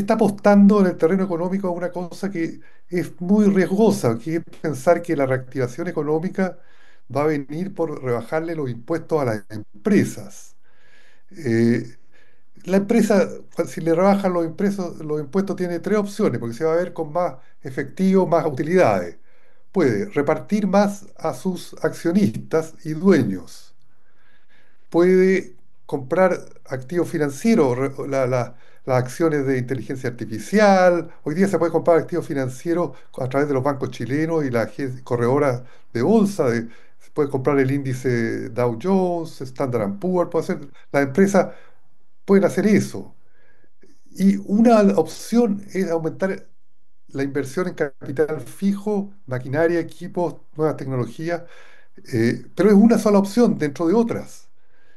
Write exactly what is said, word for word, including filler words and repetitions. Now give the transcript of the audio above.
está apostando en el terreno económico a una cosa que es muy riesgosa, que es pensar que la reactivación económica va a venir por rebajarle los impuestos a las empresas. Eh, la empresa, cua- si le rebajan los impresos- los impuestos, tiene tres opciones, porque se va a ver con más efectivo, más utilidades. Puede repartir más a sus accionistas y dueños, puede comprar activos financieros, re- la- la- las acciones de inteligencia artificial. Hoy día se puede comprar activos financieros a través de los bancos chilenos y las agen- corredoras de bolsa. De- se puede comprar el índice Dow Jones, Standard and Poor's, puede hacer, las empresas pueden hacer eso. Y una opción es aumentar la inversión en capital fijo, maquinaria, equipos, nuevas tecnologías, eh, pero es una sola opción dentro de otras.